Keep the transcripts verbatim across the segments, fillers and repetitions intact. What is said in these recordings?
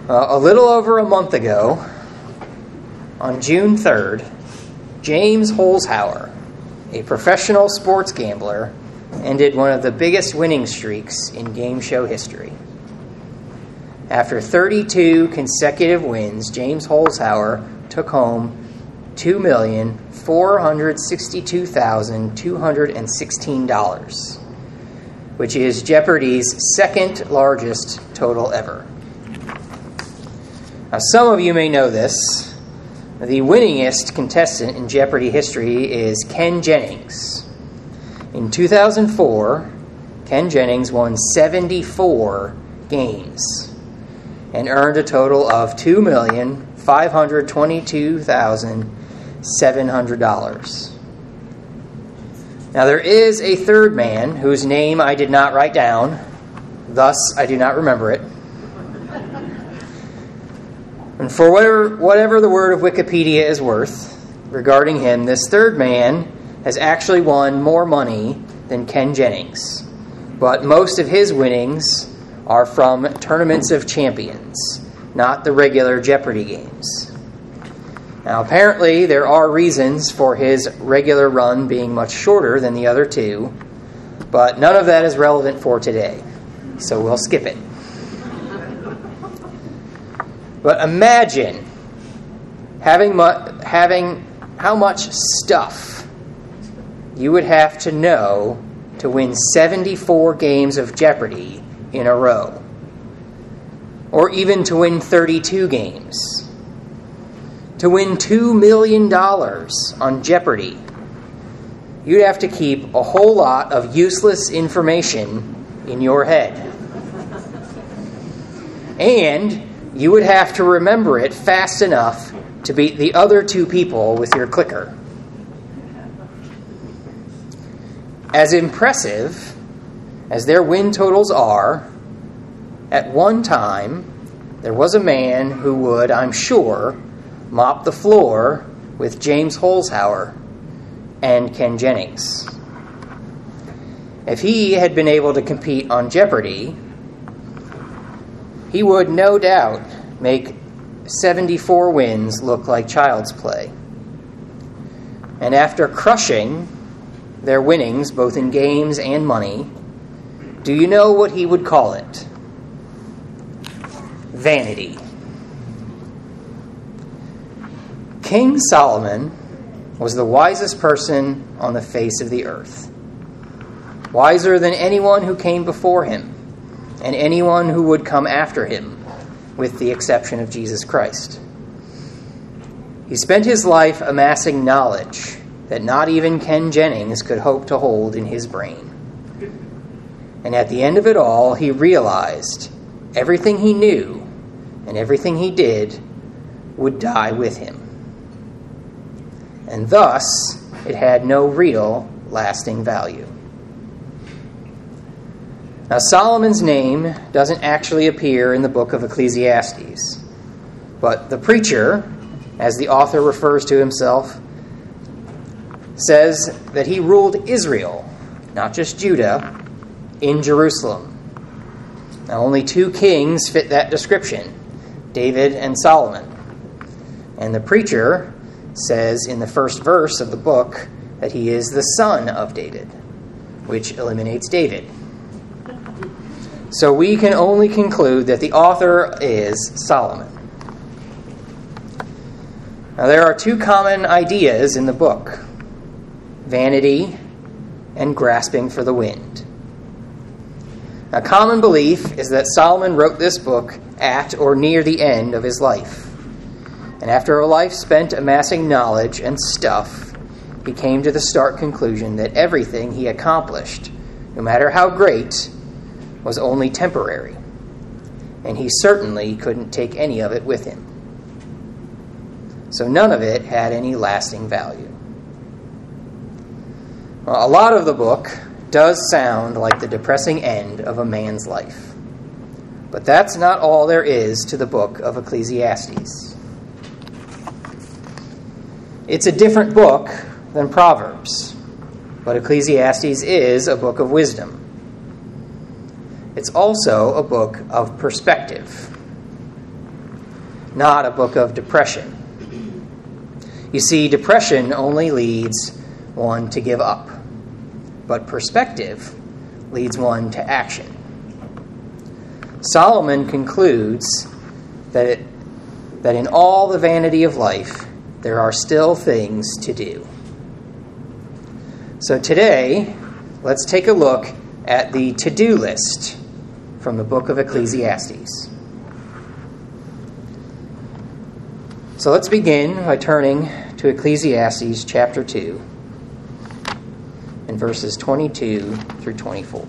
Uh, a little over a month ago, on June third, James Holzhauer, a professional sports gambler, ended one of the biggest winning streaks in game show history. After thirty-two consecutive wins, James Holzhauer took home two million four hundred sixty-two thousand two hundred sixteen dollars, which is Jeopardy's second largest total ever. Now, some of you may know this. The winningest contestant in Jeopardy history is Ken Jennings. In two thousand four, Ken Jennings won seventy-four games and earned a total of two million five hundred twenty-two thousand seven hundred dollars. Now, there is a third man whose name I did not write down, thus I do not remember it. And for whatever, whatever the word of Wikipedia is worth regarding him, this third man has actually won more money than Ken Jennings. But most of his winnings are from Tournaments of Champions, not the regular Jeopardy games. Now, apparently, there are reasons for his regular run being much shorter than the other two, but none of that is relevant for today, so we'll skip it. But imagine having mu- having how much stuff you would have to know to win seventy-four games of Jeopardy in a row, or even to win thirty-two games. To win two million dollars on Jeopardy, you'd have to keep a whole lot of useless information in your head. And you would have to remember it fast enough to beat the other two people with your clicker. As impressive as their win totals are, at one time, there was a man who would, I'm sure, mop the floor with James Holzhauer and Ken Jennings. If he had been able to compete on Jeopardy, he would no doubt make seventy-four wins look like child's play. And after crushing their winnings, both in games and money, do you know what he would call it? Vanity. King Solomon was the wisest person on the face of the earth, wiser than anyone who came before him and anyone who would come after him, with the exception of Jesus Christ. He spent his life amassing knowledge that not even Ken Jennings could hope to hold in his brain. And at the end of it all, he realized everything he knew and everything he did would die with him. And thus, it had no real lasting value. Now, Solomon's name doesn't actually appear in the book of Ecclesiastes, but the preacher, as the author refers to himself, says that he ruled Israel, not just Judah, in Jerusalem. Now, only two kings fit that description, David and Solomon. And the preacher says in the first verse of the book that he is the son of David, which eliminates David. So we can only conclude that the author is Solomon. Now, there are two common ideas in the book: vanity and grasping for the wind. A common belief is that Solomon wrote this book at or near the end of his life. And after a life spent amassing knowledge and stuff, he came to the stark conclusion that everything he accomplished, no matter how great, was only temporary, and he certainly couldn't take any of it with him. So none of it had any lasting value. Well, a lot of the book does sound like the depressing end of a man's life, but that's not all there is to the book of Ecclesiastes. It's a different book than Proverbs, but Ecclesiastes is a book of wisdom. It's also a book of perspective. not a book of depression. You see, depression only leads one to give up, but perspective leads one to action. Solomon concludes that, it, that in all the vanity of life, there are still things to do. So today, let's take a look at the to-do list from the book of Ecclesiastes. So let's begin by turning to Ecclesiastes chapter two and verses twenty-two through twenty-four.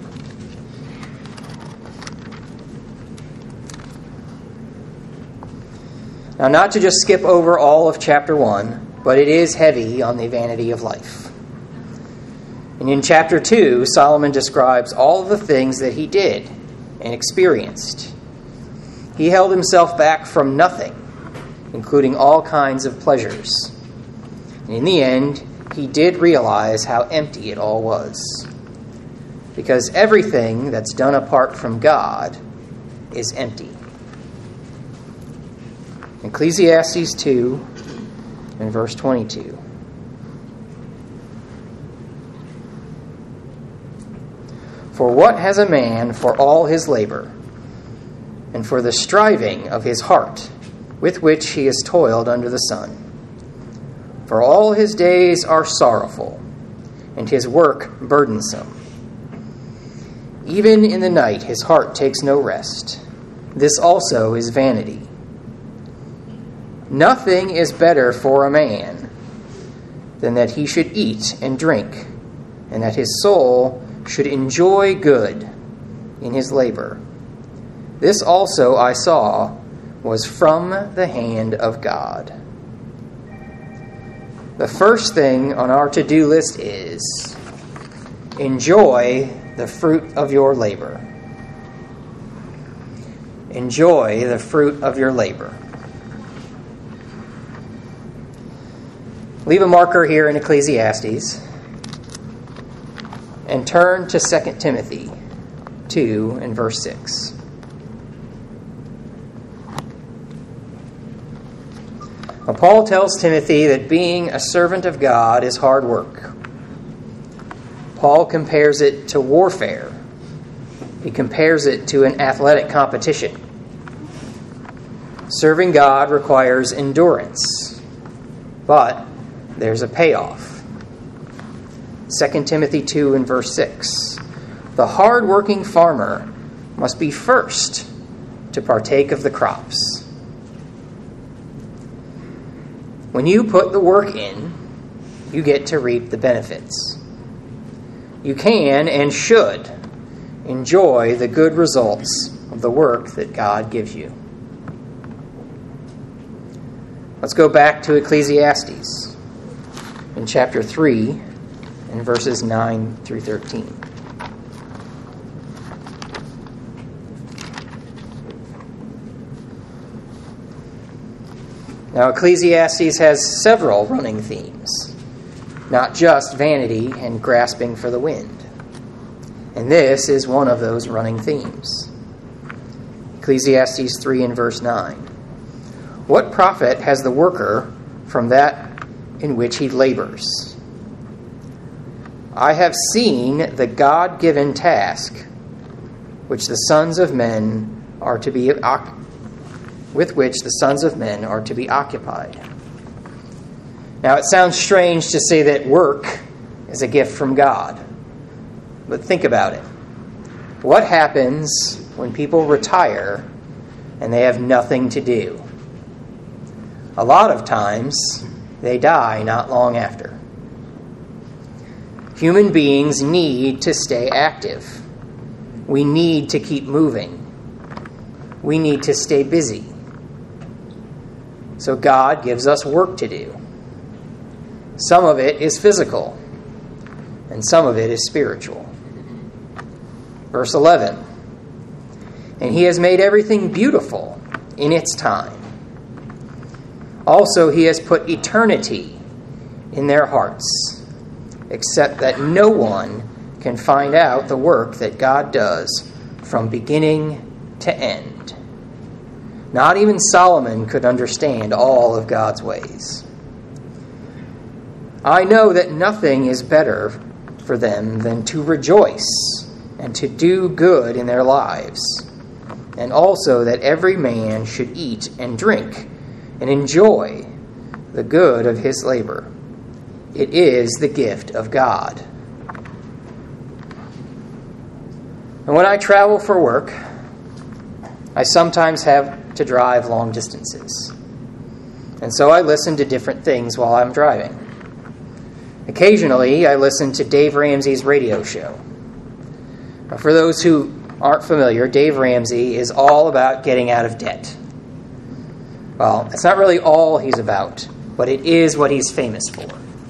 Now, not to just skip over all of chapter one, but it is heavy on the vanity of life. And in chapter two, Solomon describes all of the things that he did and experienced. He held himself back from nothing, including all kinds of pleasures. And in the end, he did realize how empty it all was. Because everything that's done apart from God is empty. Ecclesiastes two and verse twenty-two. For what has a man for all his labor, and for the striving of his heart, with which he has toiled under the sun? For all his days are sorrowful, and his work burdensome. Even in the night his heart takes no rest. This also is vanity. Nothing is better for a man than that he should eat and drink, and that his soul should enjoy good in his labor. This also I saw was from the hand of God. The first thing on our to-do list is enjoy the fruit of your labor. Enjoy the fruit of your labor. Leave a marker here in Ecclesiastes and turn to Second Timothy two and verse six. Now, Paul tells Timothy that being a servant of God is hard work. Paul compares it to warfare. He compares it to an athletic competition. Serving God requires endurance, but there's a payoff. Second Timothy two and verse six. The hard-working farmer must be first to partake of the crops. When you put the work in, you get to reap the benefits. You can and should enjoy the good results of the work that God gives you. Let's go back to Ecclesiastes in chapter three and verses nine through thirteen. Now, Ecclesiastes has several running themes, not just vanity and grasping for the wind. And this is one of those running themes. Ecclesiastes three and verse nine. What profit has the worker from that in which he labors? I have seen the God-given task which the sons of men are to be with which the sons of men are to be occupied. Now, it sounds strange to say that work is a gift from God. But think about it. What happens when people retire and they have nothing to do? A lot of times, they die not long after. Human beings need to stay active. We need to keep moving. We need to stay busy. So God gives us work to do. Some of it is physical, and some of it is spiritual. Verse eleven. And he has made everything beautiful in its time. Also, he has put eternity in their hearts, except that no one can find out the work that God does from beginning to end. Not even Solomon could understand all of God's ways. I know that nothing is better for them than to rejoice and to do good in their lives, and also that every man should eat and drink and enjoy the good of his labor. It is the gift of God. And when I travel for work, I sometimes have to drive long distances. And so I listen to different things while I'm driving. Occasionally, I listen to Dave Ramsey's radio show. For those who aren't familiar, Dave Ramsey is all about getting out of debt. Well, it's not really all he's about, but it is what he's famous for.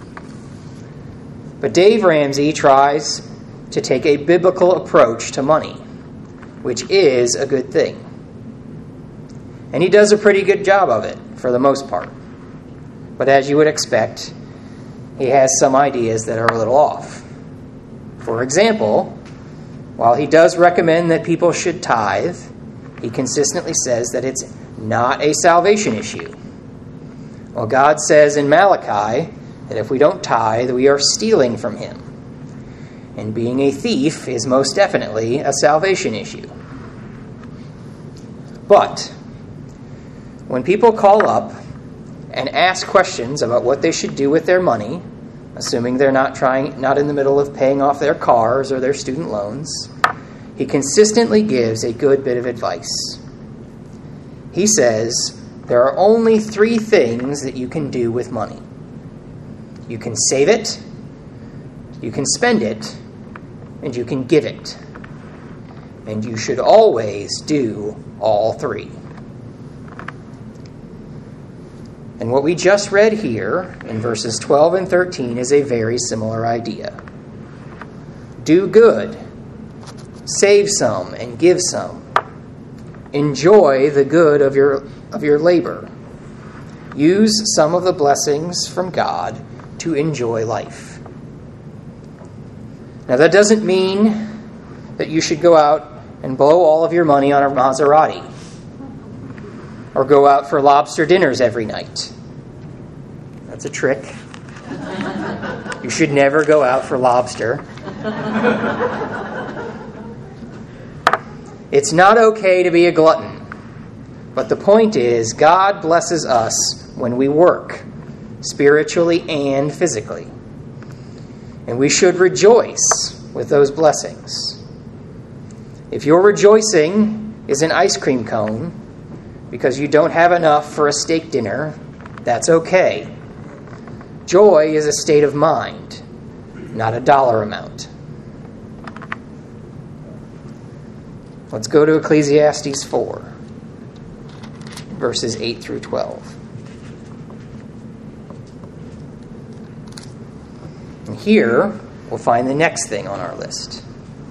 But Dave Ramsey tries to take a biblical approach to money, which is a good thing. And he does a pretty good job of it, for the most part. But as you would expect, he has some ideas that are a little off. For example, while he does recommend that people should tithe, he consistently says that it's not a salvation issue. Well, God says in Malachi that if we don't tithe, we are stealing from him. And being a thief is most definitely a salvation issue. But when people call up and ask questions about what they should do with their money, assuming they're not trying, not in the middle of paying off their cars or their student loans, he consistently gives a good bit of advice. He says there are only three things that you can do with money. You can save it, you can spend it, and you can give it. And you should always do all three. And what we just read here in verses twelve and thirteen is a very similar idea. Do good, save some and give some. Enjoy the good of your of your labor. Use some of the blessings from God to enjoy life. Now that doesn't mean that you should go out and blow all of your money on a Maserati, or go out for lobster dinners every night. That's a trick. You should never go out for lobster. It's not okay to be a glutton. But the point is, God blesses us when we work, spiritually and physically. And we should rejoice with those blessings. If your rejoicing is an ice cream cone because you don't have enough for a steak dinner, that's okay. Joy is a state of mind, not a dollar amount. Let's go to Ecclesiastes four, verses eight through twelve. And here we'll find the next thing on our list.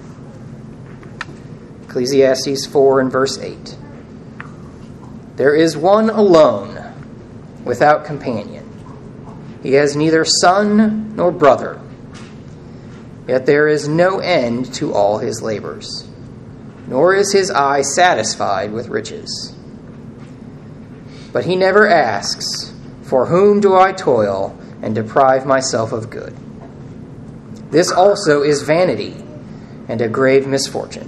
Ecclesiastes four and verse eight. There is one alone, without companion. He has neither son nor brother. Yet there is no end to all his labors, nor is his eye satisfied with riches. But he never asks, for whom do I toil and deprive myself of good? This also is vanity and a grave misfortune.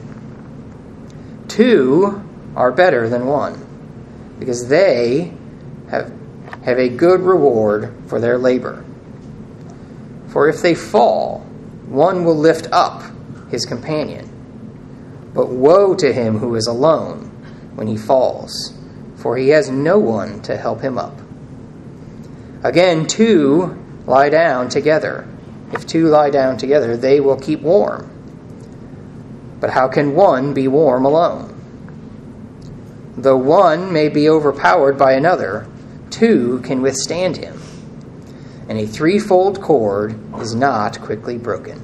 Two are better than one, because they have, have a good reward for their labor. For if they fall, one will lift up his companion. But woe to him who is alone when he falls, for he has no one to help him up. Again, two lie down together. If two lie down together, they will keep warm. But how can one be warm alone? Though one may be overpowered by another, two can withstand him. And a threefold cord is not quickly broken.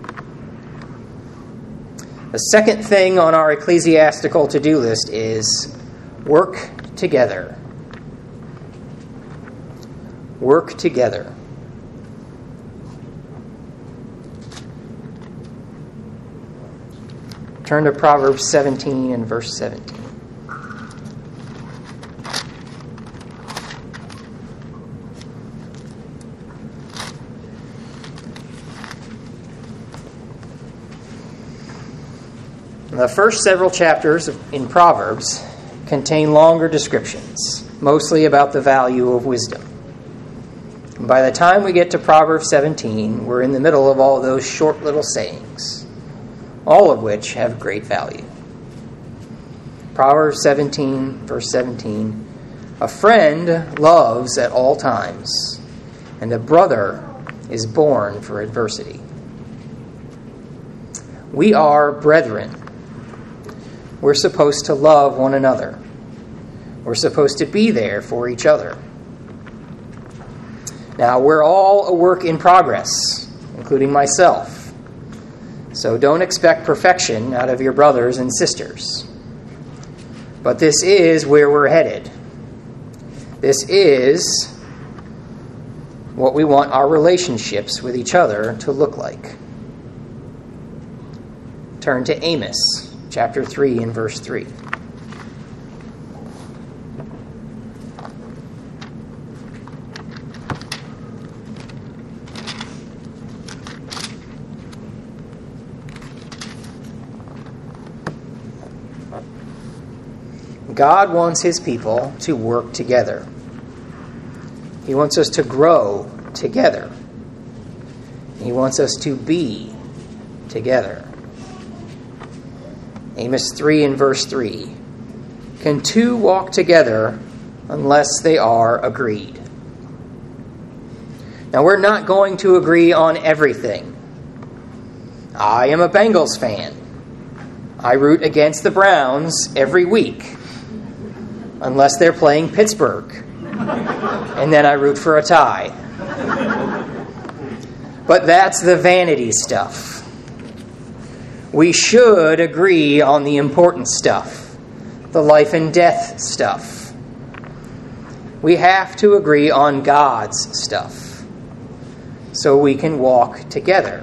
The second thing on our ecclesiastical to-do list is work together. Work together. Turn to Proverbs seventeen and verse seventeen. The first several chapters in Proverbs contain longer descriptions, mostly about the value of wisdom. By the time we get to Proverbs seventeen, we're in the middle of all those short little sayings, all of which have great value. Proverbs seventeen, verse seventeen, "A friend loves at all times, and a brother is born for adversity." We are brethren. We're supposed to love one another. We're supposed to be there for each other. Now, we're all a work in progress, including myself. So don't expect perfection out of your brothers and sisters. But this is where we're headed. This is what we want our relationships with each other to look like. Turn to Amos, chapter three and verse three. God wants his people to work together. He wants us to grow together. He wants us to be together. Amos three and verse three. "Can two walk together unless they are agreed?" Now, we're not going to agree on everything. I am a Bengals fan. I root against the Browns every week, unless they're playing Pittsburgh. And then I root for a tie. But that's the vanity stuff. We should agree on the important stuff, the life and death stuff. We have to agree on God's stuff so we can walk together.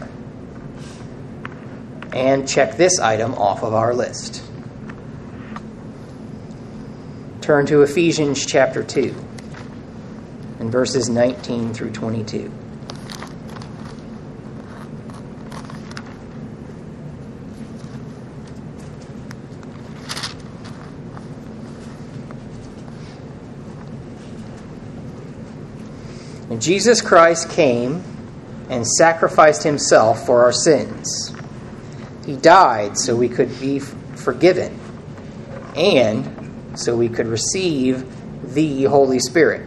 And check this item off of our list. Turn to Ephesians chapter two and verses nineteen through twenty-two. And Jesus Christ came and sacrificed himself for our sins. He died so we could be forgiven and so we could receive the Holy Spirit.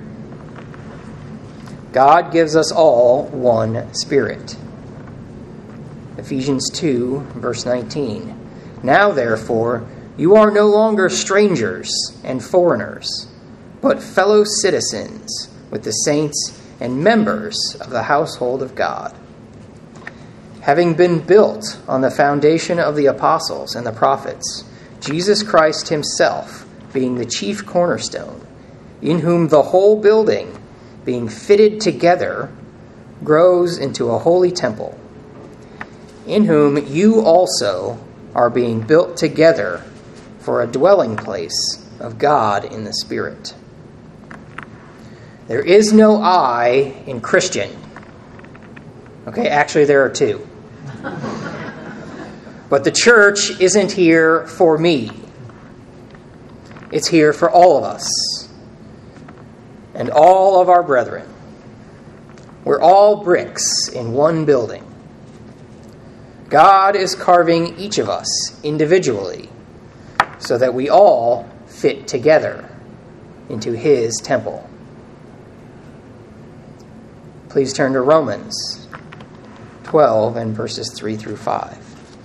God gives us all one Spirit. Ephesians two, verse nineteen. "Now, therefore, you are no longer strangers and foreigners, but fellow citizens with the saints and members of the household of God, having been built on the foundation of the apostles and the prophets, Jesus Christ himself being the chief cornerstone, in whom the whole building, being fitted together, grows into a holy temple, in whom you also are being built together for a dwelling place of God in the Spirit." There is no I in Christian. Okay, actually there are two. But the church isn't here for me. It's here for all of us and all of our brethren. We're all bricks in one building. God is carving each of us individually so that we all fit together into his temple. Please turn to Romans twelve and verses three through five.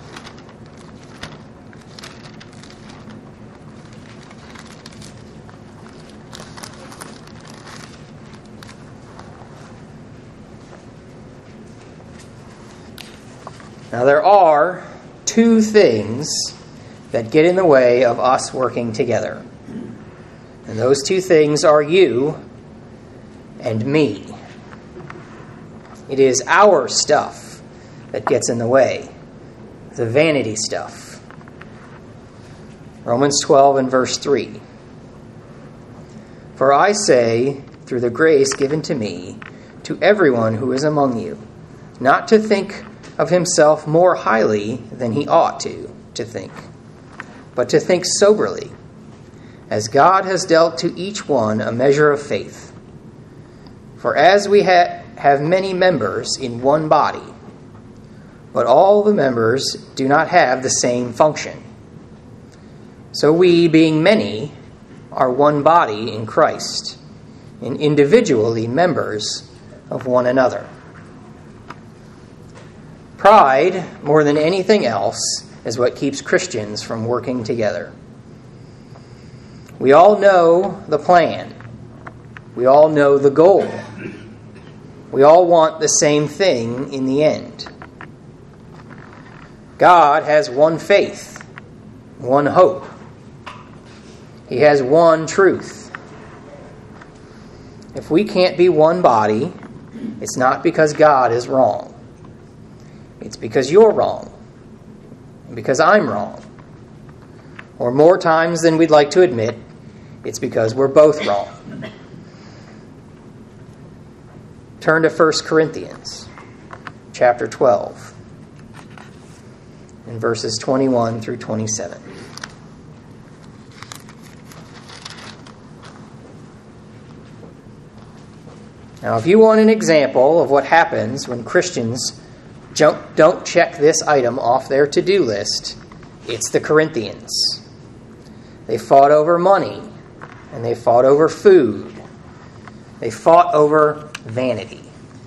Now, there are two things that get in the way of us working together. And those two things are you and me. It is our stuff that gets in the way, the vanity stuff. Romans twelve and verse three. "For I say, through the grace given to me, to everyone who is among you, not to think of himself more highly than he ought to, to think, but to think soberly, as God has dealt to each one a measure of faith. For as we ha- have many members in one body, but all the members do not have the same function, so we, being many, are one body in Christ, and individually members of one another. Pride, more than anything else, is what keeps Christians from working together. We all know the plan. We all know the goal. We all want the same thing in the end. God has one faith, one hope. He has one truth. If we can't be one body, it's not because God is wrong. It's because you're wrong. And because I'm wrong. Or more times than we'd like to admit, it's because we're both wrong. Turn to First Corinthians chapter twelve and verses twenty-one through twenty-seven. Now, if you want an example of what happens when Christians don't check this item off their to-do list, it's the Corinthians. They fought over money, and they fought over food. They fought over vanity.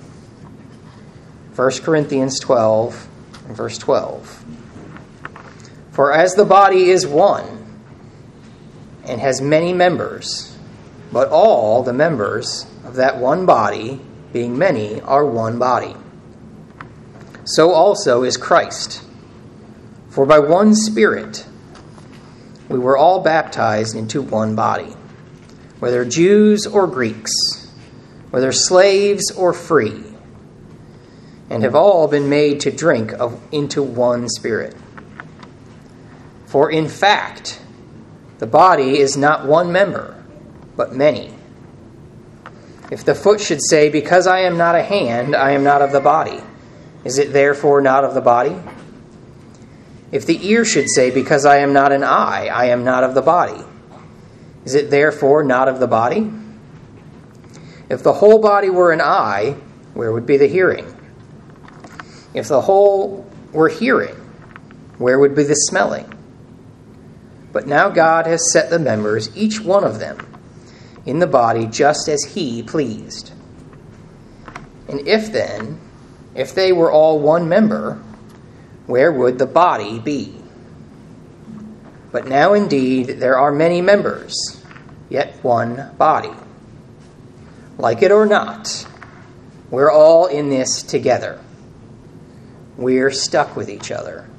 First Corinthians twelve and verse twelve. For as the body is one, and has many members, but all the members of that one body, being many, are one body. So also is Christ. For by one Spirit we were all baptized into one body, whether Jews or Greeks, whether slaves or free, and have all been made to drink of, into one Spirit. For in fact, the body is not one member, but many. If the foot should say, because I am not a hand, I am not of the body, is it therefore not of the body? If the ear should say, because I am not an eye, I am not of the body, is it therefore not of the body? If the whole body were an eye, where would be the hearing? If the whole were hearing, where would be the smelling? But now God has set the members, each one of them, in the body just as he pleased. And if then, if they were all one member, where would the body be? But now indeed there are many members, yet one body. Like it or not, we're all in this together. We're stuck with each other.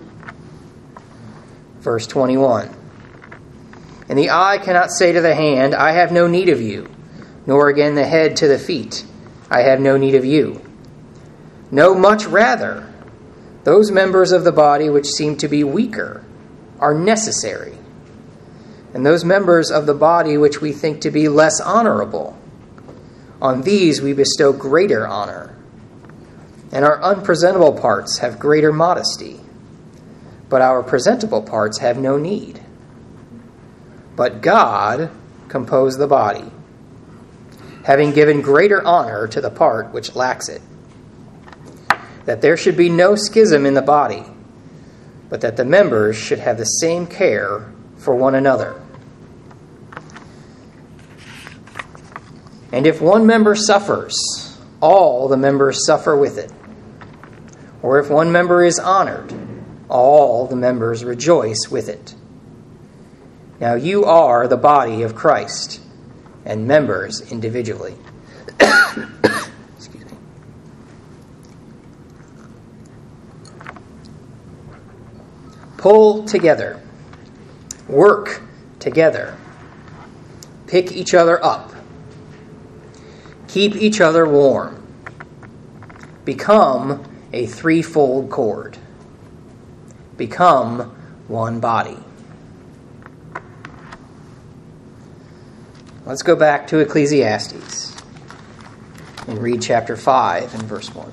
Verse twenty-one. And the eye cannot say to the hand, I have no need of you, nor again the head to the feet, I have no need of you. No, much rather, those members of the body which seem to be weaker are necessary, and those members of the body which we think to be less honorable, on these we bestow greater honor, and our unpresentable parts have greater modesty, but our presentable parts have no need. But God composed the body, having given greater honor to the part which lacks it, that there should be no schism in the body, but that the members should have the same care for one another. And if one member suffers, all the members suffer with it. Or if one member is honored, all the members rejoice with it. Now you are the body of Christ, and members individually. Excuse me. Pull together. Work together. Pick each other up. Keep each other warm. Become a threefold cord. Become one body. Let's go back to Ecclesiastes and read chapter five and verse one.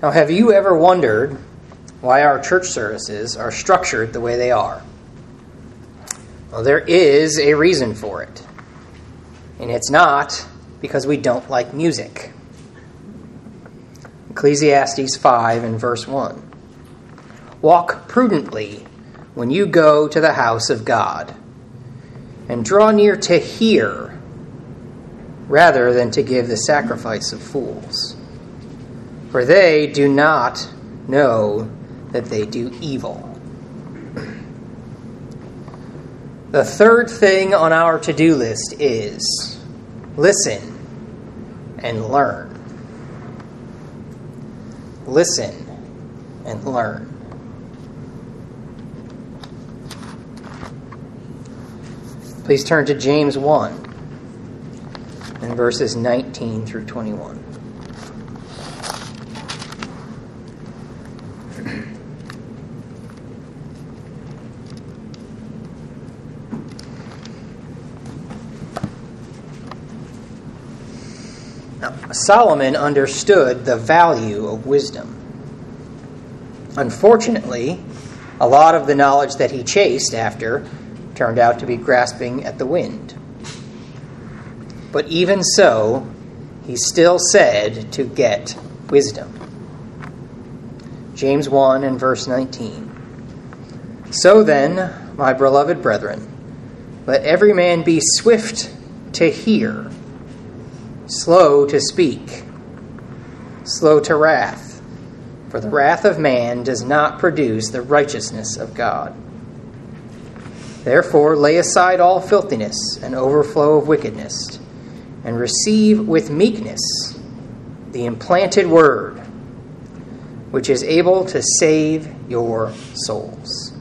Now, have you ever wondered why our church services are structured the way they are? Well, there is a reason for it. And it's not because we don't like music. Ecclesiastes five and verse one. Walk prudently when you go to the house of God, and draw near to hear, rather than to give the sacrifice of fools. For they do not know that they do evil. The third thing on our to-do list is listen and learn. Listen and learn. Please turn to James one and verses nineteen through twenty-one. Now, Solomon understood the value of wisdom. Unfortunately, a lot of the knowledge that he chased after turned out to be grasping at the wind. But even so, he still said to get wisdom. James one and verse nineteen. So then, my beloved brethren, let every man be swift to hear, slow to speak, slow to wrath, for the wrath of man does not produce the righteousness of God. Therefore lay aside all filthiness and overflow of wickedness, and receive with meekness the implanted word, which is able to save your souls.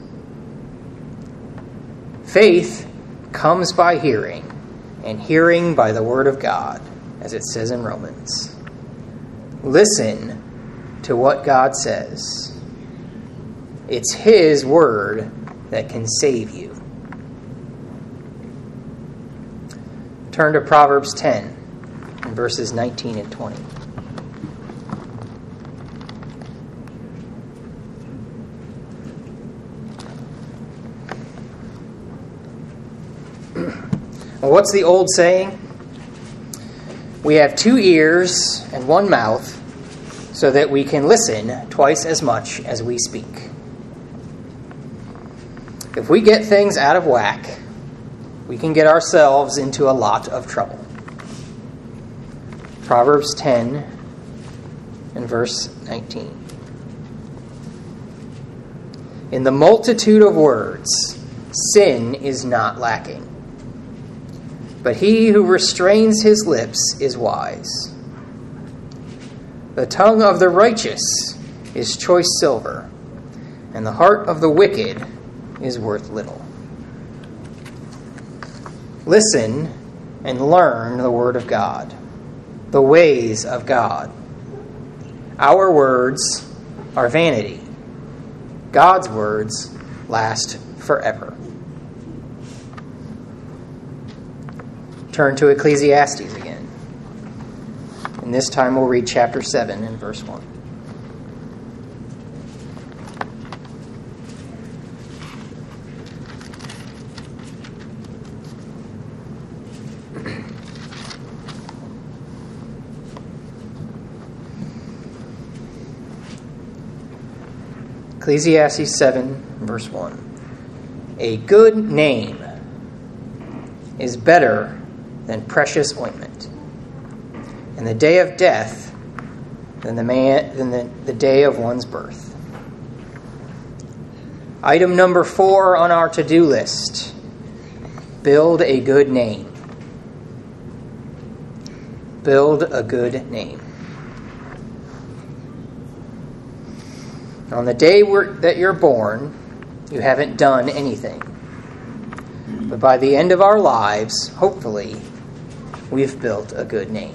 Faith comes by hearing, and hearing by the word of God, as it says in Romans. Listen to what God says. It's His word that can save you. Turn to Proverbs ten, and verses nineteen and twenty. Well, what's the old saying? We have two ears and one mouth, so that we can listen twice as much as we speak. If we get things out of whack, we can get ourselves into a lot of trouble. Proverbs ten and verse nineteen. In the multitude of words, sin is not lacking. But he who restrains his lips is wise. The tongue of the righteous is choice silver, and the heart of the wicked is worth little. Listen and learn the word of God, the ways of God. Our words are vanity. God's words last forever. Turn to Ecclesiastes again. And this time we'll read chapter seven and verse one. Ecclesiastes seven, verse one. A good name is better than precious ointment, and the day of death than the man than the, the day of one's birth. Item number four on our to-do list: build a good name. Build a good name. On the day we're, that you're born, you haven't done anything. But by the end of our lives, hopefully, we've built a good name.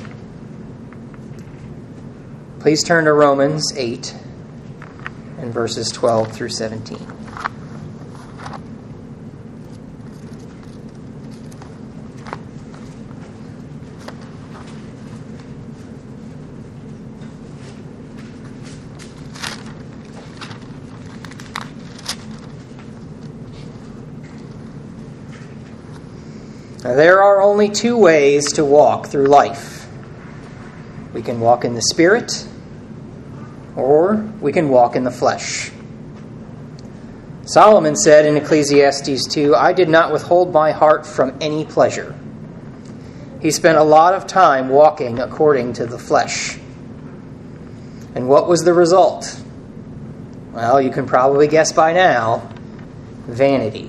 Please turn to Romans eight and verses twelve through seventeen. Now, there are only two ways to walk through life. We can walk in the Spirit, or we can walk in the flesh. Solomon said in Ecclesiastes two, "I did not withhold my heart from any pleasure." He spent a lot of time walking according to the flesh. And what was the result? Well, you can probably guess by now. Vanity.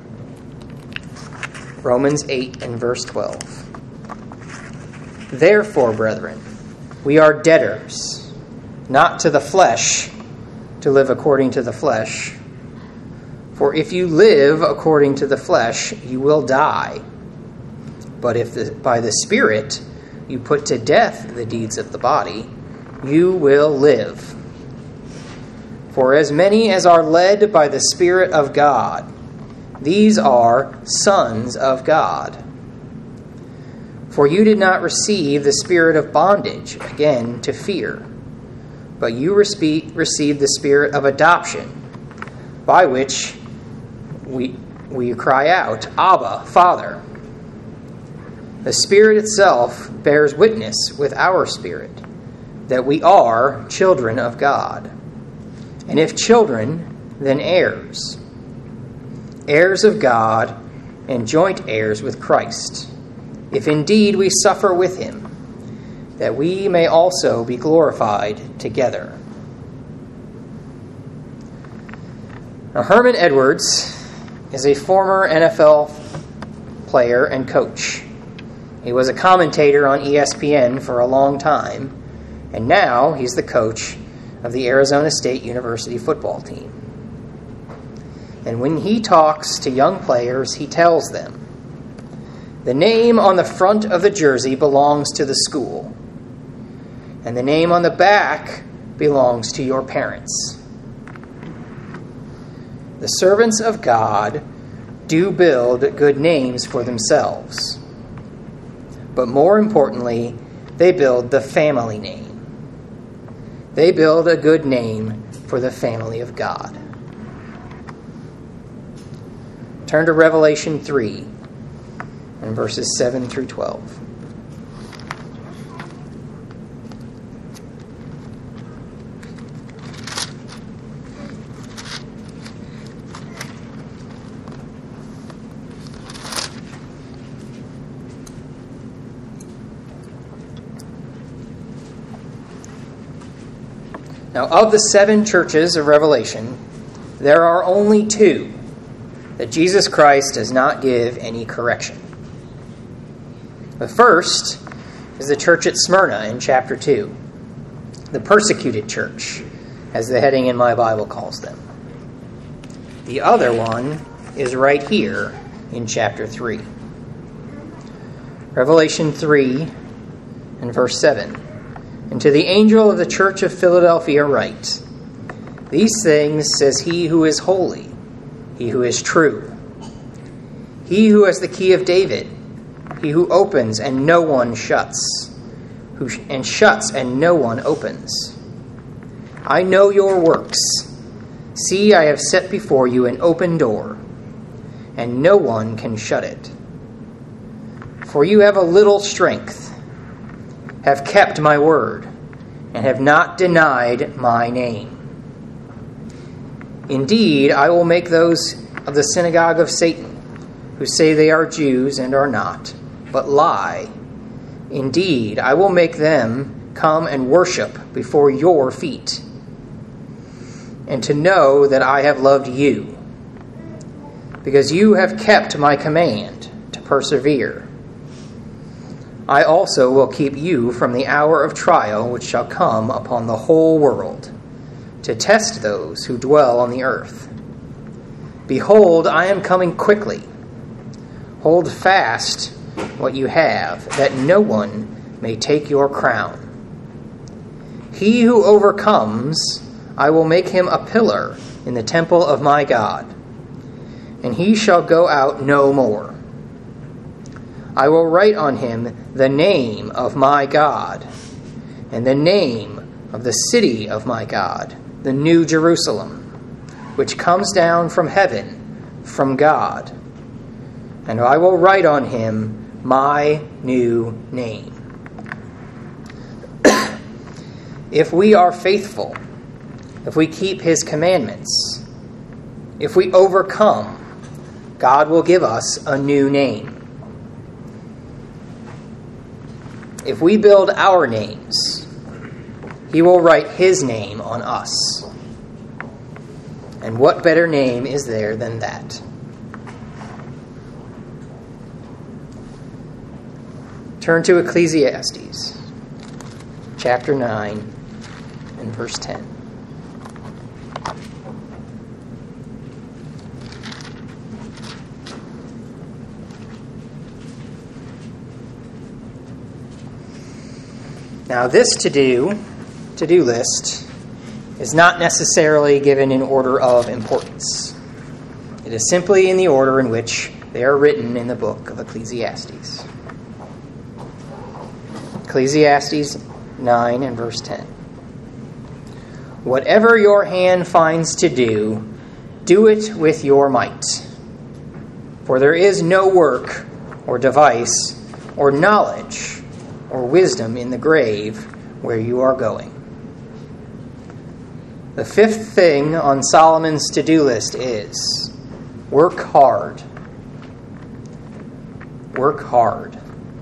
Romans eight and verse twelve. Therefore, brethren, we are debtors, not to the flesh, to live according to the flesh. For if you live according to the flesh, you will die. But if the, by the Spirit you put to death the deeds of the body, you will live. For as many as are led by the Spirit of God, these are sons of God. For you did not receive the spirit of bondage, again, to fear, but you received the spirit of adoption, by which we, we cry out, Abba, Father. The Spirit itself bears witness with our spirit that we are children of God. And if children, then heirs. Heirs of God and joint heirs with Christ, if indeed we suffer with him, that we may also be glorified together. Now, Herman Edwards is a former N F L player and coach. He was a commentator on E S P N for a long time, and now he's the coach of the Arizona State University football team. And when he talks to young players, he tells them, the name on the front of the jersey belongs to the school, and the name on the back belongs to your parents. The servants of God do build good names for themselves, but more importantly, they build the family name. They build a good name for the family of God. Turn to Revelation three and verses seven through twelve. Now, of the seven churches of Revelation, there are only two that Jesus Christ does not give any correction. The first is the church at Smyrna in chapter two, the persecuted church, as the heading in my Bible calls them. The other one is right here in chapter three. Revelation three and verse seven. And to the angel of the church of Philadelphia write, these things says he who is holy, he who is true, he who has the key of David, he who opens and no one shuts, who sh- and shuts and no one opens. I know your works. See, I have set before you an open door, and no one can shut it. For you have a little strength, have kept my word, and have not denied my name. Indeed, I will make those of the synagogue of Satan, who say they are Jews and are not, but lie. Indeed, I will make them come and worship before your feet, and to know that I have loved you, because you have kept my command to persevere. I also will keep you from the hour of trial which shall come upon the whole world, to test those who dwell on the earth. Behold, I am coming quickly. Hold fast what you have, that no one may take your crown. He who overcomes, I will make him a pillar in the temple of my God, and he shall go out no more. I will write on him the name of my God, and the name of the city of my God, the New Jerusalem, which comes down from heaven, from God, and I will write on him my new name. If we are faithful, if we keep his commandments, if we overcome, God will give us a new name. If we build our names, he will write his name on us. And what better name is there than that? Turn to Ecclesiastes, chapter nine, and verse ten. Now, this to-do, to-do list is not necessarily given in order of importance. It is simply in the order in which they are written in the book of Ecclesiastes. Ecclesiastes nine and verse ten. Whatever your hand finds to do, do it with your might. For there is no work or device or knowledge or wisdom in the grave where you are going. The fifth thing on Solomon's to-do list is work hard. Work hard.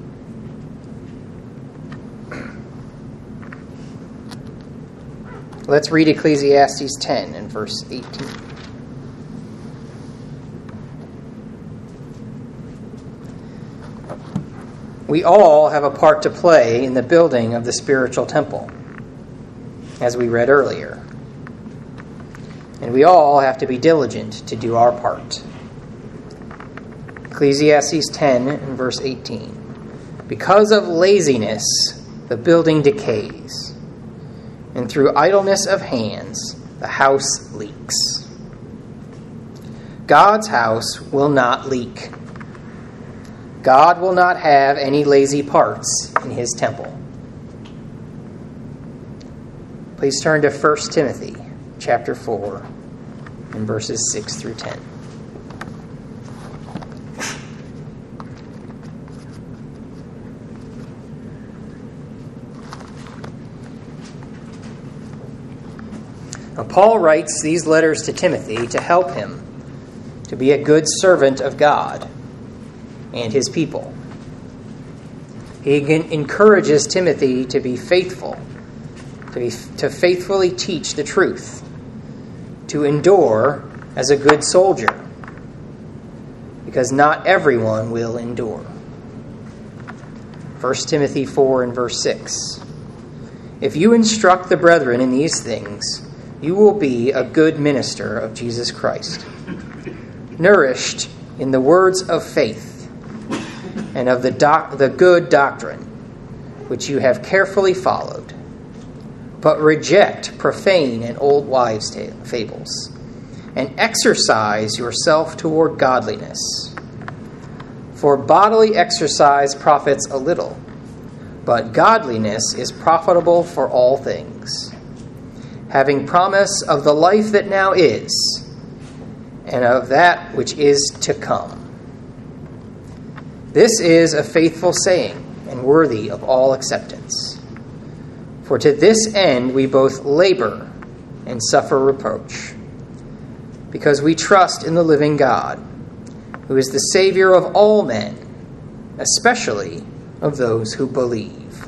Let's read Ecclesiastes ten and verse eighteen. We all have a part to play in the building of the spiritual temple, as we read earlier. And we all have to be diligent to do our part. Ecclesiastes ten and verse eighteen. Because of laziness, the building decays, and through idleness of hands, the house leaks. God's house will not leak. God will not have any lazy parts in his temple. Please turn to First Timothy chapter four and verses six through ten. Now, Paul writes these letters to Timothy to help him to be a good servant of God and his people. He encourages Timothy to be faithful, to, be, to faithfully teach the truth, to endure as a good soldier, because not everyone will endure. First Timothy four and verse six. If you instruct the brethren in these things, you will be a good minister of Jesus Christ, nourished in the words of faith and of the doc- the good doctrine which you have carefully followed. But reject profane and old wives' tale, fables, and exercise yourself toward godliness. For bodily exercise profits a little, but godliness is profitable for all things, having promise of the life that now is, and of that which is to come. This is a faithful saying and worthy of all acceptance. For to this end we both labor and suffer reproach, because we trust in the living God, who is the Savior of all men, especially of those who believe.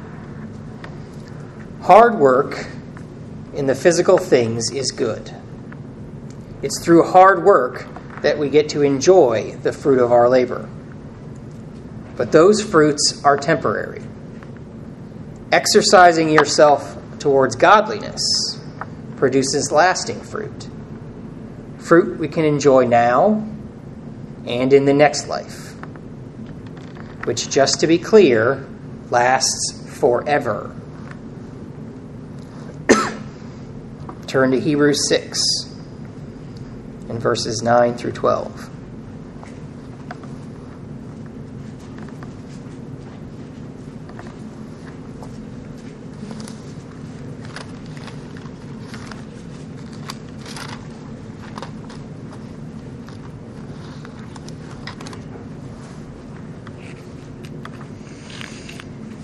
Hard work in the physical things is good. It's through hard work that we get to enjoy the fruit of our labor. But those fruits are temporary. Exercising yourself towards godliness produces lasting fruit. Fruit we can enjoy now and in the next life, which, just to be clear, lasts forever. Turn to Hebrews six and verses nine through twelve.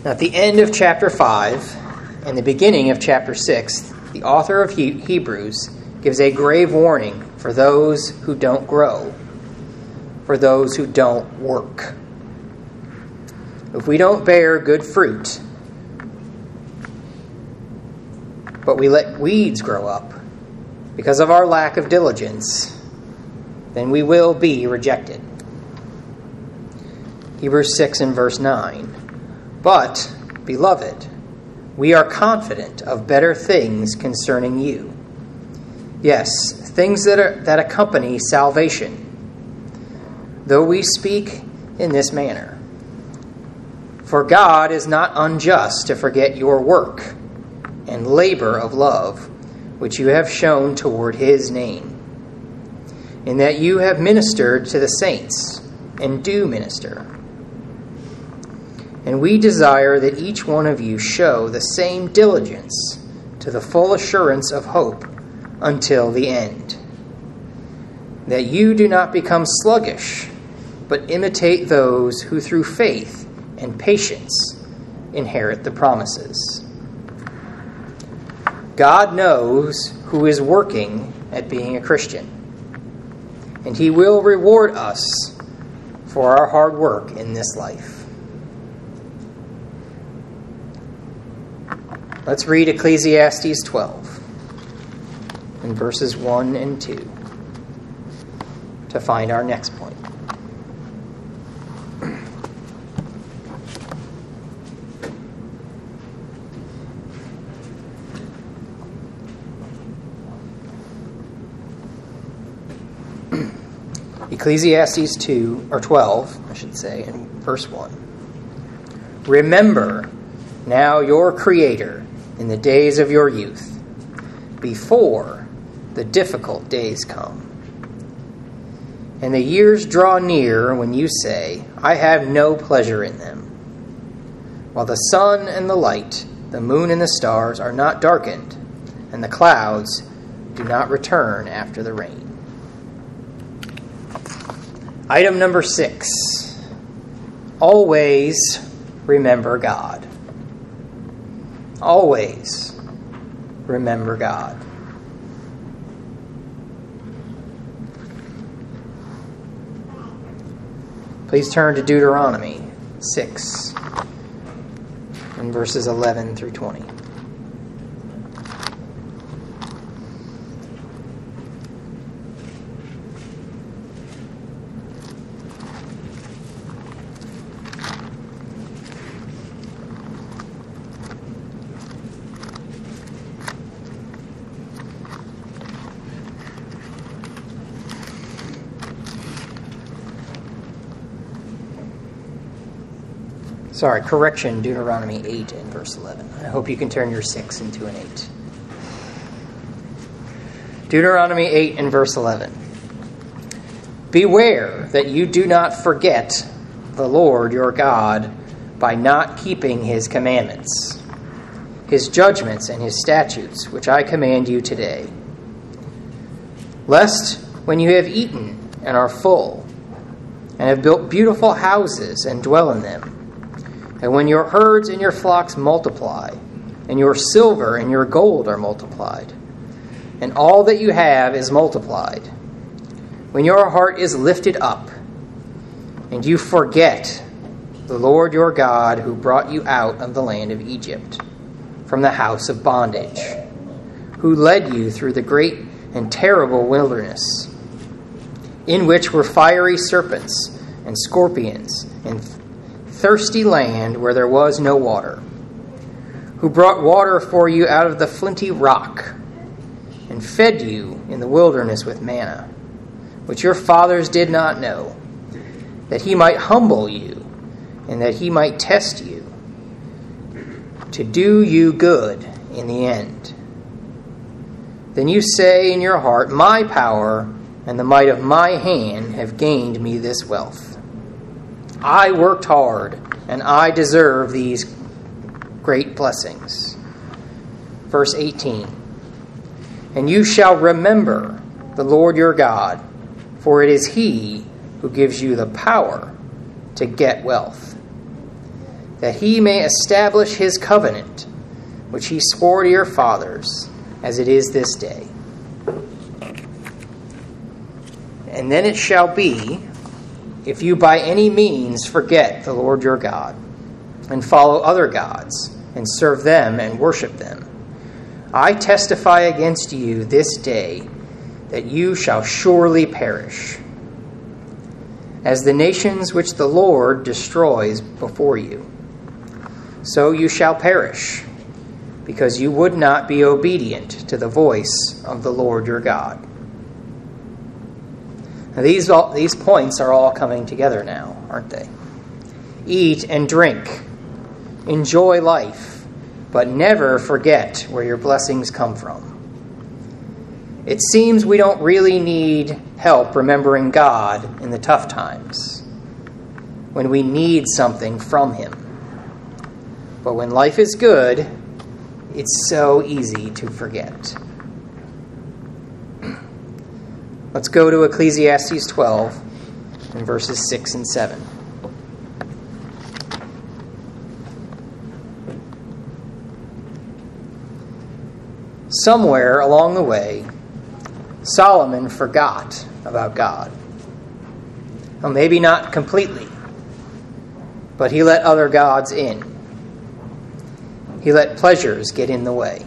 Now, at the end of chapter five and the beginning of chapter six, the author of he- Hebrews gives a grave warning for those who don't grow, for those who don't work. If we don't bear good fruit, but we let weeds grow up because of our lack of diligence, then we will be rejected. Hebrews six and verse nine. But, beloved, we are confident of better things concerning you. Yes, things that are, that accompany salvation, though we speak in this manner. For God is not unjust to forget your work and labor of love, which you have shown toward his name, in that you have ministered to the saints and do minister. And we desire that each one of you show the same diligence to the full assurance of hope until the end, that you do not become sluggish, but imitate those who through faith and patience inherit the promises. God knows who is working at being a Christian, and he will reward us for our hard work in this life. Let's read Ecclesiastes twelve in verses one and two to find our next point. Ecclesiastes two, or twelve, I should say, in verse one. Remember now your Creator in the days of your youth, before the difficult days come, and the years draw near when you say, I have no pleasure in them, while the sun and the light, the moon and the stars are not darkened, and the clouds do not return after the rain. Item number six, always remember God. Always remember God. Please turn to Deuteronomy six and verses eleven through twenty. Sorry, correction, Deuteronomy eight and verse eleven. I hope you can turn your six into an eight. Deuteronomy eight and verse eleven. Beware that you do not forget the Lord your God by not keeping his commandments, his judgments and his statutes, which I command you today. Lest when you have eaten and are full, and have built beautiful houses and dwell in them, and when your herds and your flocks multiply, and your silver and your gold are multiplied, and all that you have is multiplied, when your heart is lifted up, and you forget the Lord your God who brought you out of the land of Egypt, from the house of bondage, who led you through the great and terrible wilderness, in which were fiery serpents and scorpions and thirsty land where there was no water, who brought water for you out of the flinty rock, and fed you in the wilderness with manna, which your fathers did not know, that he might humble you, and that he might test you, to do you good in the end. Then you say in your heart, my power and the might of my hand have gained me this wealth. I worked hard, and I deserve these great blessings. Verse eighteen. And you shall remember the Lord your God, for it is he who gives you the power to get wealth, that he may establish his covenant, which he swore to your fathers, as it is this day. And then it shall be, if you by any means forget the Lord your God, and follow other gods, and serve them and worship them, I testify against you this day that you shall surely perish, as the nations which the Lord destroys before you. So you shall perish, because you would not be obedient to the voice of the Lord your God. Now these, all, these points are all coming together now, aren't they? Eat and drink. Enjoy life, but never forget where your blessings come from. It seems we don't really need help remembering God in the tough times, when we need something from Him. But when life is good, it's so easy to forget. Let's go to Ecclesiastes twelve and verses six and seven. Somewhere along the way, Solomon forgot about God. Well, maybe not completely, but he let other gods in. He let pleasures get in the way.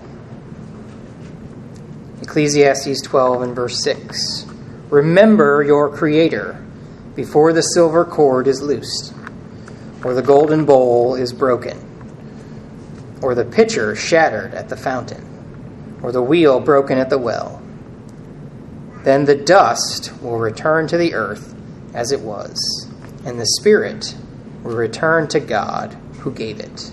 Ecclesiastes twelve and verse six. Remember your Creator before the silver cord is loosed, or the golden bowl is broken, or the pitcher shattered at the fountain, or the wheel broken at the well. Then the dust will return to the earth as it was, and the spirit will return to God who gave it.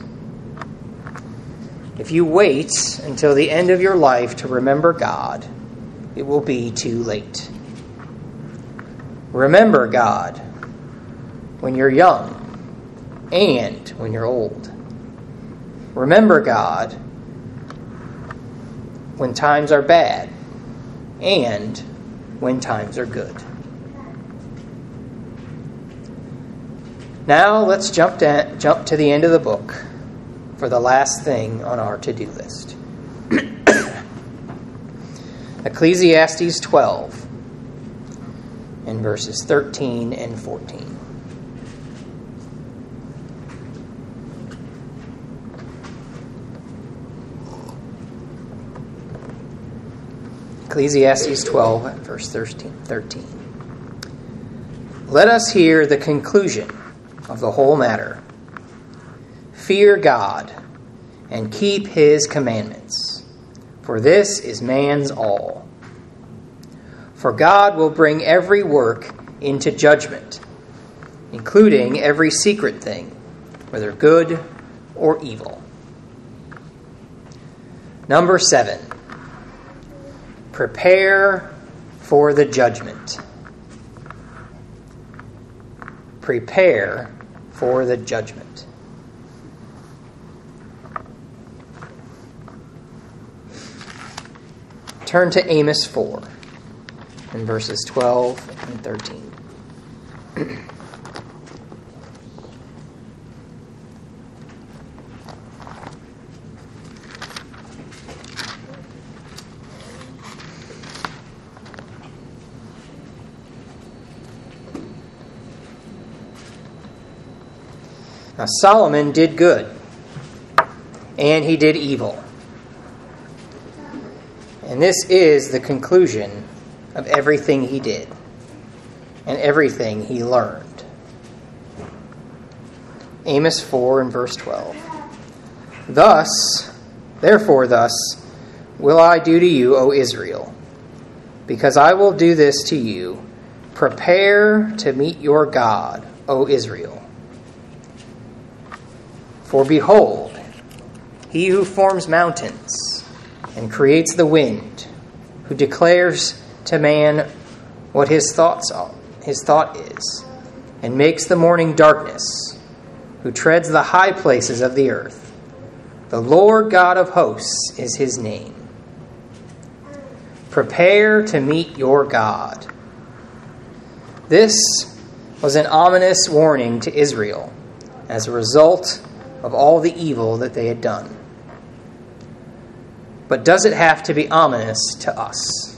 If you wait until the end of your life to remember God, it will be too late. Remember God when you're young and when you're old. Remember God when times are bad and when times are good. Now let's jump to, jump to the end of the book for the last thing on our to-do list. Ecclesiastes twelve and verses thirteen and fourteen. Ecclesiastes twelve, verse thirteen. Let us hear the conclusion of the whole matter. Fear God and keep His commandments, for this is man's all. For God will bring every work into judgment, including every secret thing, whether good or evil. Number seven. Prepare for the judgment. Prepare for the judgment. Turn to Amos four in verses twelve and thirteen. Now Solomon did good, and he did evil. And this is the conclusion of everything he did and everything he learned. Amos four and verse twelve. Thus, therefore thus, will I do to you, O Israel, because I will do this to you. Prepare to meet your God, O Israel. For behold, he who forms mountains and creates the wind, who declares to man what his thoughts are, his thought is, and makes the morning darkness, who treads the high places of the earth. The Lord God of hosts is his name. Prepare to meet your God. This was an ominous warning to Israel as a result of all the evil that they had done. But does it have to be ominous to us?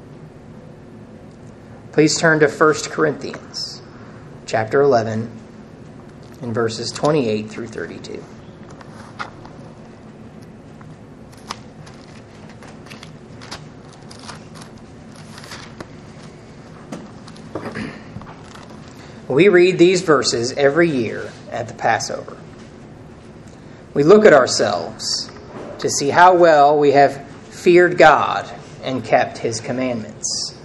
Please turn to First Corinthians chapter eleven and verses twenty-eight through thirty-two. We read these verses every year at the Passover. We look at ourselves to see how well we have feared God and kept His commandments.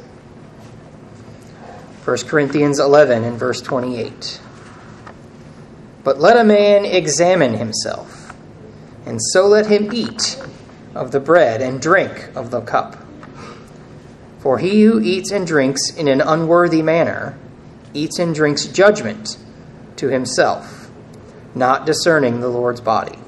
First Corinthians eleven and verse twenty-eight. But let a man examine himself, and so let him eat of the bread and drink of the cup. For he who eats and drinks in an unworthy manner eats and drinks judgment to himself, not discerning the Lord's body.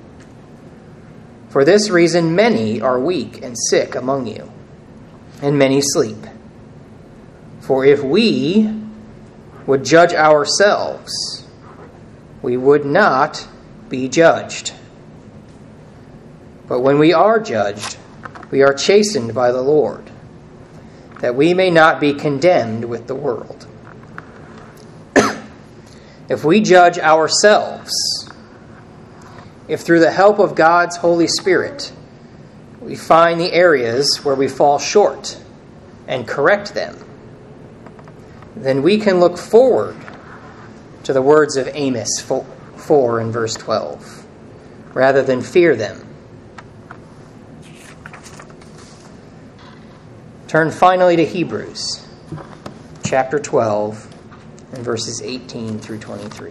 For this reason many are weak and sick among you, and many sleep. For if we would judge ourselves, we would not be judged. But when we are judged, we are chastened by the Lord, that we may not be condemned with the world. If we judge ourselves, if through the help of God's Holy Spirit we find the areas where we fall short and correct them, then we can look forward to the words of Amos four and verse twelve, rather than fear them. Turn finally to Hebrews chapter twelve and verses eighteen through twenty-three.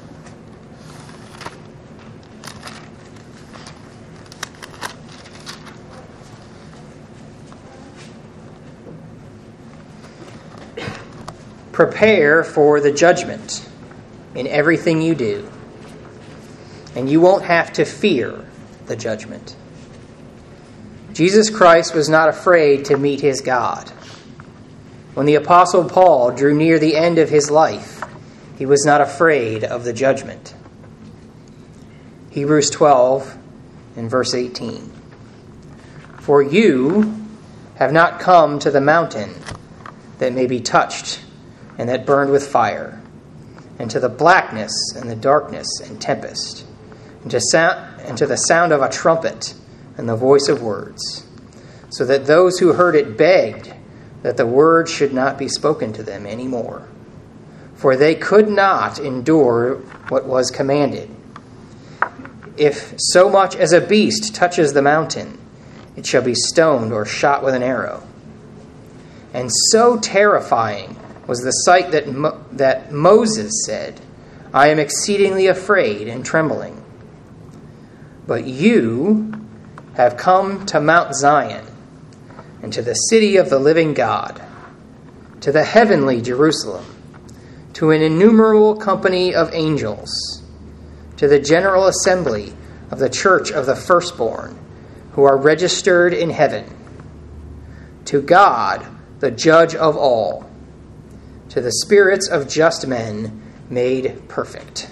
Prepare for the judgment in everything you do, and you won't have to fear the judgment. Jesus Christ was not afraid to meet his God. When the Apostle Paul drew near the end of his life, he was not afraid of the judgment. Hebrews twelve and verse eighteen. For you have not come to the mountain that may be touched and that burned with fire, and to the blackness and the darkness and tempest, and to, sound, and to the sound of a trumpet and the voice of words, so that those who heard it begged that the word should not be spoken to them any more, for they could not endure what was commanded. If so much as a beast touches the mountain, it shall be stoned or shot with an arrow. And so terrifying was the sight that Mo- that Moses said, I am exceedingly afraid and trembling. But you have come to Mount Zion, and to the city of the living God, to the heavenly Jerusalem, to an innumerable company of angels, to the general assembly of the church of the firstborn, who are registered in heaven, to God, the judge of all, to the spirits of just men made perfect.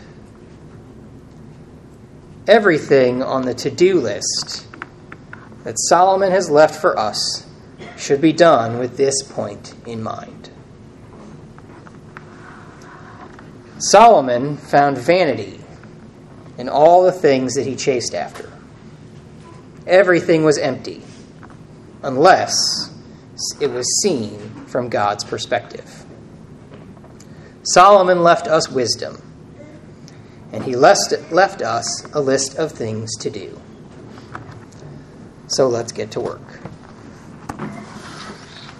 Everything on the to-do list that Solomon has left for us should be done with this point in mind. Solomon found vanity in all the things that he chased after. Everything was empty, unless it was seen from God's perspective. Solomon left us wisdom, and he left, us a list of things to do. So let's get to work.